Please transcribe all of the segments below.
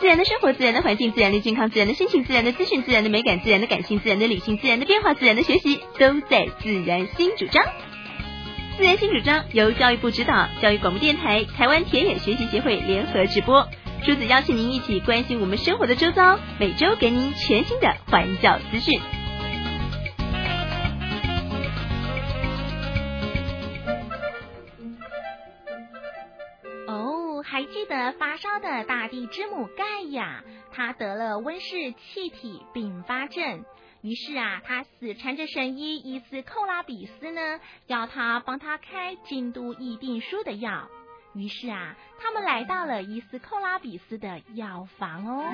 自然的生活，自然的环境，自然的健康，自然的心情，自然的资讯，自然的美感，自然的感性，自然的理性，自然的变化，自然的学习，都在自然新主张。自然新主张由教育部指导，教育广播电台、台湾田野学习协会联合直播。梳子邀请您一起关心我们生活的周遭，每周给您全新的环教资讯。 还记得发烧的大地之母盖亚，她得了温室气体并发症。于是她死缠着神医伊斯寇拉比斯呢，要他帮他开京都议定书的药。于是他们来到了伊斯寇拉比斯的药房哦。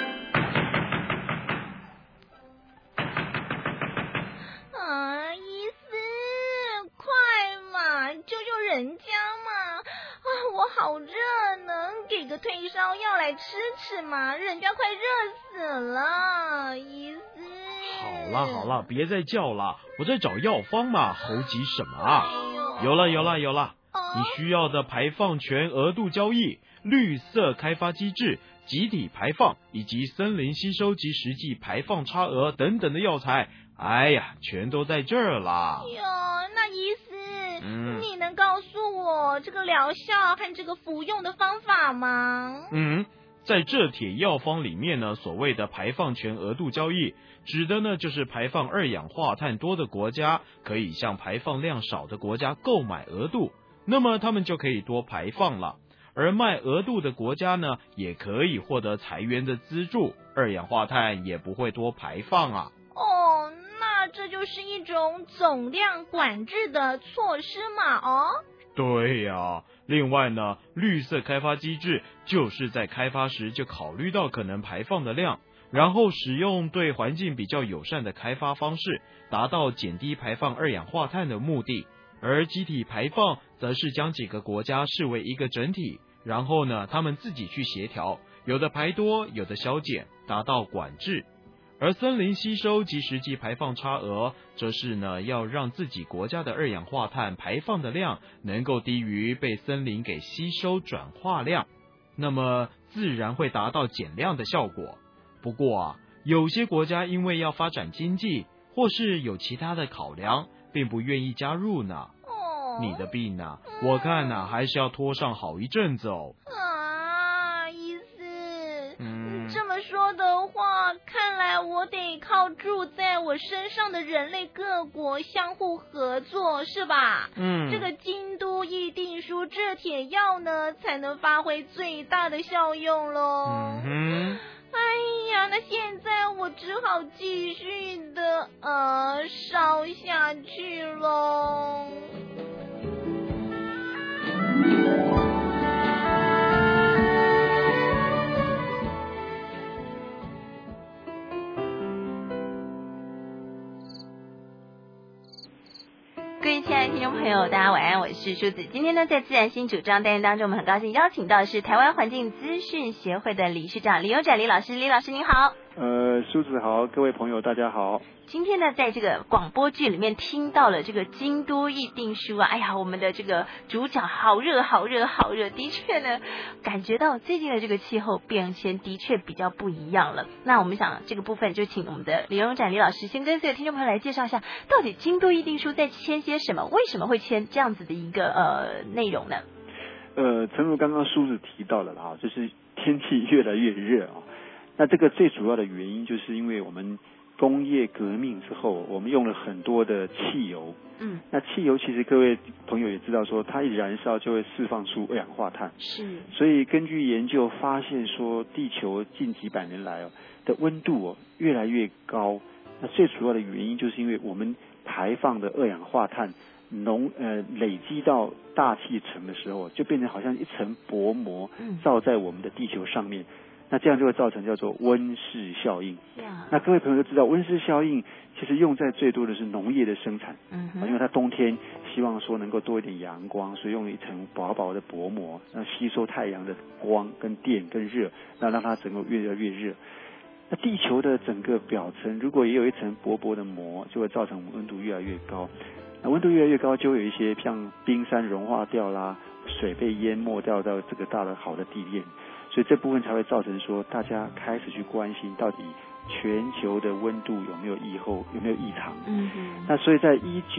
伊斯，快嘛，救救人家嘛！我好热呢，给个退烧药来吃吃嘛，人家快热死了。伊斯， 好了，别再叫了，我在找药方嘛，猴急什么啊？有了，你需要的排放权额度交易、绿色开发机制、集体排放以及森林吸收及实际排放差额等等的药材，哎呀，全都在这儿啦。 那伊斯，你能告诉我这个疗效和这个服用的方法吗？ 在这帖药方里面呢，所谓的排放权额度交易，指的呢就是排放二氧化碳多的国家可以向排放量少的国家购买额度，那么他们就可以多排放了。而卖额度的国家呢，也可以获得财源的资助，二氧化碳也不会多排放啊。 那这就是一种总量管制的措施嘛。 对呀，另外呢，绿色开发机制就是在开发时就考虑到可能排放的量，然后使用对环境比较友善的开发方式，达到减低排放二氧化碳的目的。而集体排放则是将几个国家视为一个整体，然后呢，他们自己去协调，有的排多，有的削减，达到管制。而森林吸收及实际排放差额，则是呢要让自己国家的二氧化碳排放的量能够低于被森林给吸收转化量，那么自然会达到减量的效果。不过有些国家因为要发展经济，或是有其他的考量，并不愿意加入呢。你的病我看还是要拖上好一阵子哦。 伊斯，这么说的话，看来我得靠住在我身上的人类各国相互合作，是吧？这个京都议定书这帖药呢，才能发挥最大的效用咯。那现在我只好继续的烧下去咯。 各位亲爱的听众朋友，大家晚安，我是梳子。今天呢，在自然新主张单元当中，我们很高兴邀请到的是台湾环境资讯协会的理事长李有展李老师。李老师您好。 梳子好，各位朋友大家好。 今天呢，在这个广播剧里面听到了这个京都议定书哎呀，我们的这个主角好热，的确呢，感觉到最近的这个气候变迁的确比较不一样了。那我们想这个部分就请我们的李有展李老师先跟所有听众朋友来介绍一下，到底京都议定书在签些什么，为什么会签这样子的一个内容呢？ 诚如刚刚梳子提到了啦，就是天气越来越热那这个最主要的原因就是因为我们工业革命之后，我们用了很多的汽油。那汽油其实各位朋友也知道说，它一燃烧就会释放出二氧化碳。 是。 所以根据研究发现说，地球近几百年来的温度越来越高。那最主要的原因就是因为我们排放的二氧化碳累积到大气层的时候，就变成好像一层薄膜罩在我们的地球上面。那这样就会造成叫做温室效应。那各位朋友都知道，温室效应其实用在最多的是农业的生产。因为它冬天希望说能够多一点阳光，所以用一层薄薄的薄膜，那吸收太阳的光跟电跟热，那让它整个越来越热。那地球的整个表层如果也有一层薄薄的膜，就会造成温度越来越高。那温度越来越高，就会有一些像冰山融化掉啦，水被淹没掉到这个大的好的地面。 所以这部分才会造成说大家开始去关心到底全球的温度有没有异常。那所以在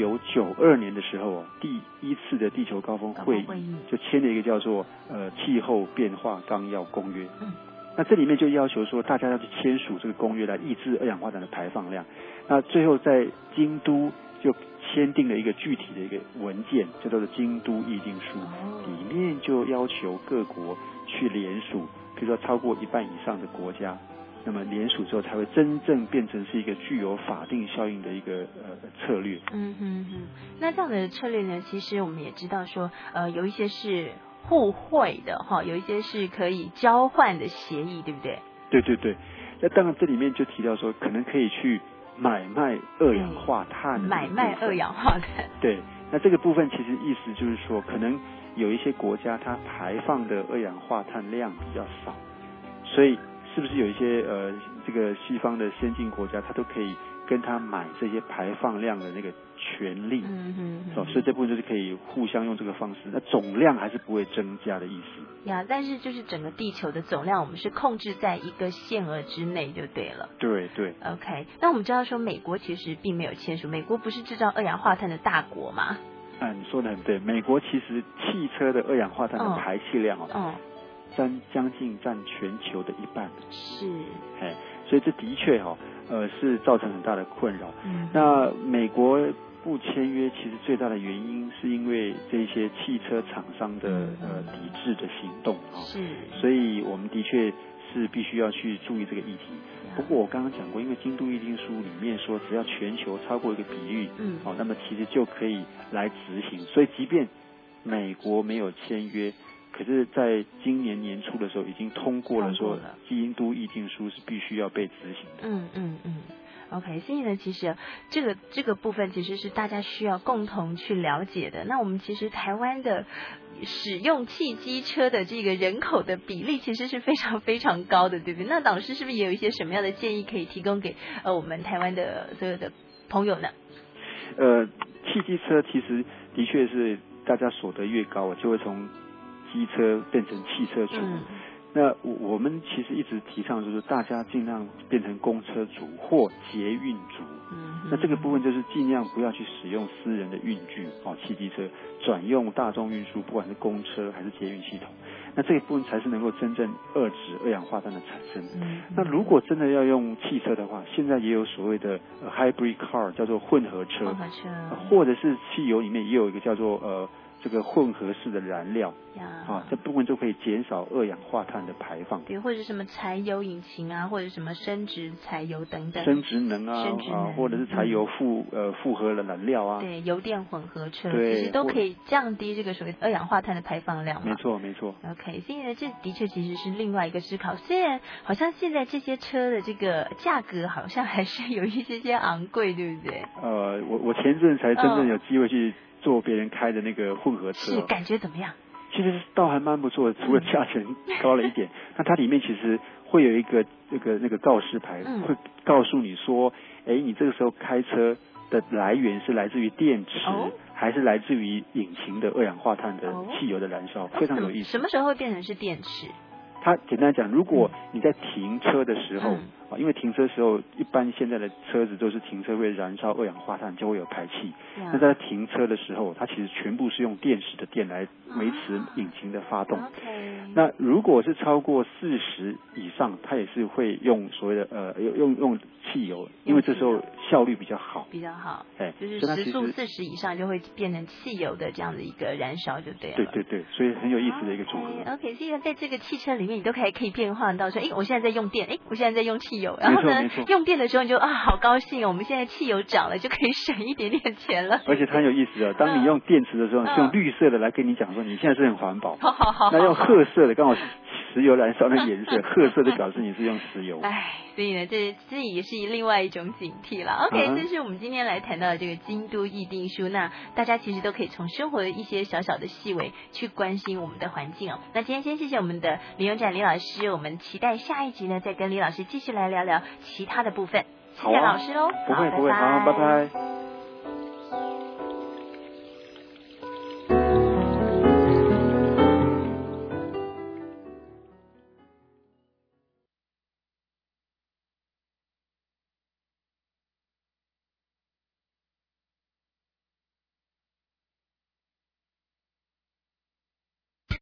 1992年的时候，第一次的地球高峰会议就签了一个叫做气候变化纲要公约。那这里面就要求说大家要去签署这个公约来抑制二氧化碳的排放量。那最后在京都就签订了一个具体的一个文件，叫做京都议定书，里面就要求各国去联署，比如说超过1半以上的国家，那么联署之后才会真正变成是一个具有法定效应的一个策略。 那这样的策略呢，其实我们也知道说，有一些是互惠的哈，有一些是可以交换的协议，对不对？ 对。那当然这里面就提到说，可能可以去买卖二氧化碳。 买卖二氧化碳。 对，那这个部分其实意思就是说，可能有一些国家它排放的二氧化碳量比较少，所以是不是有一些这个西方的先进国家，它都可以跟他买这些排放量的那个权利？所以这部分就是可以互相用这个方式，那总量还是不会增加的意思呀。但是就是整个地球的总量，我们是控制在一个限额之内就对了。 对。 OK， 那我们知道说美国其实并没有签署，美国不是制造二氧化碳的大国吗？ 你说的很对，美国其实汽车的二氧化碳的排气量将近占全球的1半。 是。 所以这的确是造成很大的困扰。那美国不签约，其实最大的原因是因为这些汽车厂商的抵制的行动是。 所以我们的确是必须要去注意这个议题。不过我刚刚讲过，因为京都议定书里面说，只要全球超过一个比率，那么其实就可以来执行。所以即便美国没有签约，可是在今年年初的时候已经通过了说京都议定书是必须要被执行的。 OK， 所以呢，其实这个部分其实是大家需要共同去了解的。那我们其实台湾的使用汽机车的这个人口的比例其实是非常非常高的，对不对？那老师是不是也有一些什么样的建议可以提供给我们台湾的所有的朋友呢？ 汽机车其实的确是大家所得越高，就会从机车变成汽车族。那我们其实一直提倡就是大家尽量变成公车族或捷运族。那这个部分就是尽量不要去使用私人的运具汽机车，转用大众运输，不管是公车还是捷运系统。那这一部分才是能够真正遏制二氧化碳的产生。那如果真的要用汽车的话，现在也有所谓的hybrid car， 叫做混合车，或者是汽油里面也有一个叫做这个混合式的燃料这部分就可以减少二氧化碳的排放。 对，或者什么柴油引擎啊，或者什么生质柴油等等。 生质能或者是柴油复合的燃料啊。 对，油电混合车其实都可以降低这个所谓二氧化碳的排放量嘛。 没错。 OK， 所以呢，这的确其实是另外一个思考。虽然好像现在这些车的这个价格好像还是有一些昂贵，对不对？ 我前阵才真正有机会去坐别人开的那个混合车， 是感觉怎么样？ 其实倒还蛮不错的，除了价钱高了一点，那它里面其实会有一个那个告示牌，会告诉你说，你这个时候开车的来源是来自于电池，还是来自于引擎的二氧化碳的汽油的燃烧，非常有意思。 什么时候会变成是电池？ 它简单讲，如果你在停车的时候因为停车的时候一般现在的车子都是停车会燃烧二氧化碳，就会有排气。那在停车的时候，它其实全部是用电池的电来维持引擎的发动。那如果是超过40以上，它也是会用所谓的用汽油，因为这时候效率比较好。就是时速40以上就会变成汽油的这样的一个燃烧就对了。对，所以很有意思的一个组合。 OK， 所以在这个汽车里面，你都可以变换到说，我现在在用电，我现在在用汽油，然后呢，用电的时候你就好高兴我们现在汽油涨了，就可以省一点点钱了。 而且它很有意思当你用电池的时候，是用绿色的来跟你讲说你现在是很环保。那用褐色的刚好石油燃烧的颜色，褐色就表示你是用石油。 所以呢，这也是另外一种警惕了。OK，这是我们今天来谈到的这个京都议定书。那大家其实都可以从生活的一些小小的细微去关心我们的环境那今天先谢谢我们的李永展李老师，我们期待下一集呢，再跟李老师继续来聊聊其他的部分。谢谢老师喽。 不会，好，拜拜。